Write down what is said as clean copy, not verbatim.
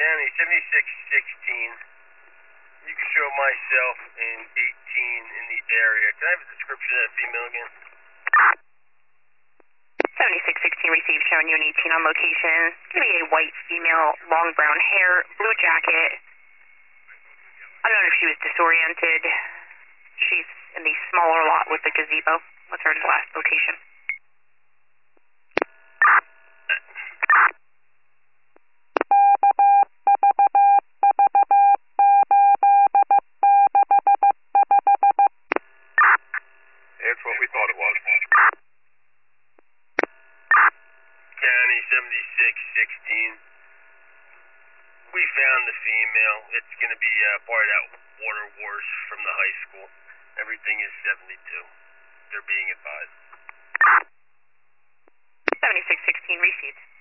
County 7616. You can show myself and 18 in the area. Can I have a description of that female again? 7616 received, showing you an 18 on location. It's going to be a white female, long brown hair, blue jacket. I don't know if she was disoriented. She's in the smaller lot with the gazebo. What's her last location? That's what we thought it was. County 7616. We found the female. It's going to be part of that water wars from the high school. Everything is 72. They're being advised. 7616 received.